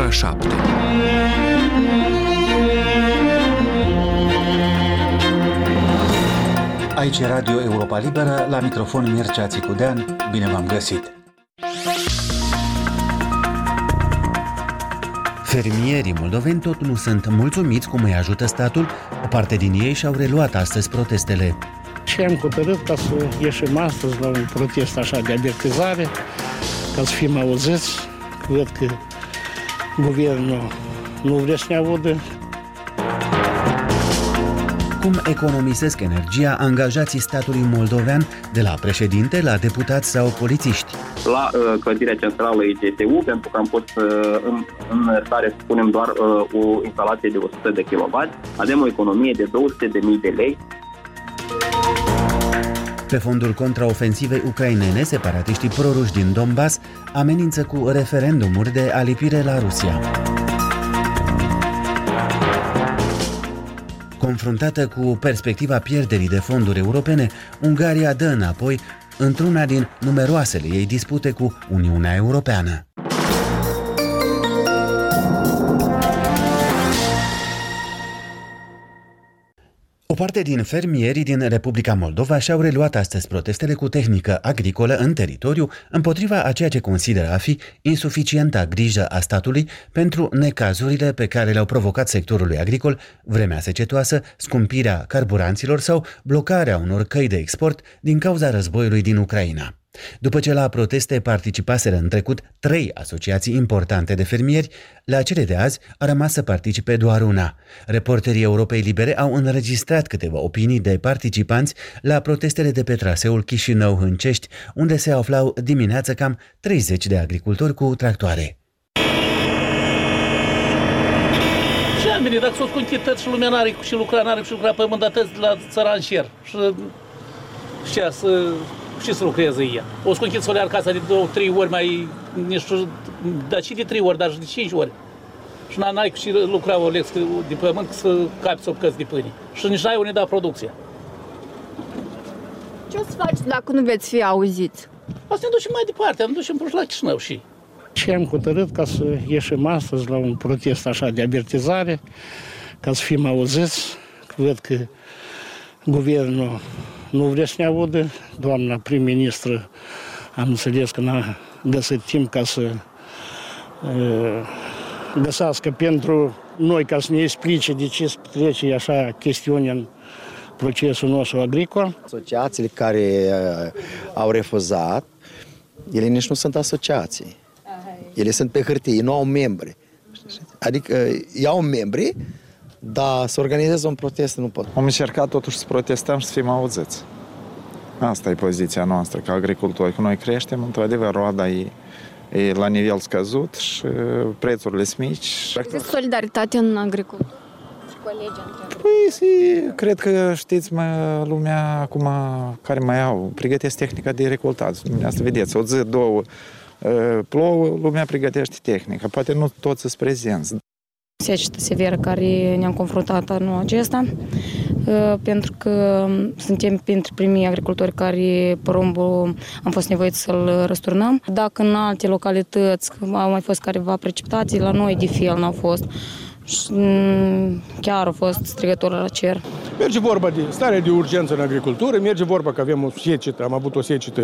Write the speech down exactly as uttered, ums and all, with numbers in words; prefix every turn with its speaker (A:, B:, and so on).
A: ora șapte.
B: Aici e Radio Europa Liberă, la microfon Mircea Țicudean. Bine v-am găsit! Fermierii moldoveni tot nu sunt mulțumiți cum îi ajută statul. O parte din ei și-au reluat astăzi protestele.
C: Și am hotărât ca să ieșim astăzi la un protest așa de avertizare, ca să fim auziți. Văd că guvernul nu vrea să ne audă.
B: Cum economisesc energia angajații statului moldovean, de la președinte la deputați sau polițiști?
D: La uh, clădirea centrală I G T U, pentru că am pus uh, în, în stare să punem doar uh, o instalație de o sută de kilowați, avem o economie de două sute de mii de lei.
B: Pe fondul contraofensivei ucrainene, separatiștii proruși din Donbass amenință cu referendumuri de alipire la Rusia. Confruntată cu perspectiva pierderii de fonduri europene, Ungaria dă înapoi într-una din numeroasele ei dispute cu Uniunea Europeană. O parte din fermierii din Republica Moldova și-au reluat astăzi protestele cu tehnică agricolă în teritoriu împotriva a ceea ce consideră a fi insuficienta grijă a statului pentru necazurile pe care le-au provocat sectorului agricol, vremea secetoasă, scumpirea carburanților sau blocarea unor căi de export din cauza războiului din Ucraina. După ce la proteste participaseră în trecut trei asociații importante de fermieri, la cele de azi a rămas să participe doar una. Reporterii Europei Libere au înregistrat câteva opinii de participanți la protestele de pe traseul Chișinău-Hâncești, unde se aflau dimineață cam treizeci de agricultori cu tractoare.
E: Ce am venit? Dacă s-o sconchități și lumea n-are și lucra, n-are și lucra pământ, atât la țăran șer. Și știa să... Și să lucreze ea. O sconchit solear casa de două, trei ori mai... Nu știu, dar și de trei ori, dar și de cinci ori. Și n-ai și lucra o lex de pământ să capi sopcăți de pâine. Și nici n-ai unde da producția.
F: Ce o să faci dacă nu veți fi auziți?
E: Asta ne ducem mai departe, ne ducem până la Chișinău și...
C: Și am hotărât ca să ieșim astăzi la un protest așa de avertizare, ca să fim auziți. Văd că guvernul nu vrea să ne audă. Doamna prim-ministră, am înțeles că n-a găsit timp ca să uh, găsească pentru noi, ca să ne explice de ce trece așa chestiuni în procesul nostru agricol.
G: Asociațiile care uh, au refuzat, ele nici nu sunt asociații. Ele sunt pe hârtie, nu au membri. Adică iau membri, dar să organizeze un protest nu pot.
H: Am încercat totuși să protestăm și să fim auziți. Asta e poziția noastră ca agricultori. Că noi creștem, într-adevăr, roada e, e la nivel scăzut și prețurile sunt mici.
F: Există solidaritate în agricultură și colegii?
H: Păi, cred că știți, mă, lumea acum care mai au, pregătesc tehnica de recoltat. Asta vedeți, o zi, două plouă, lumea pregătește tehnica. Poate nu toți sunt prezenți.
I: Secetă severă care ne-am confruntat anul acesta, pentru că suntem printre primii agricultori care porumbul am fost nevoiți să-l răsturnăm. Dacă în alte localități au mai fost careva precipitații, la noi de fel n-au fost. Chiar a fost strigător la cer.
J: Merge vorba de stare de urgență în agricultură, merge vorba că avem o secetă, am avut o secetă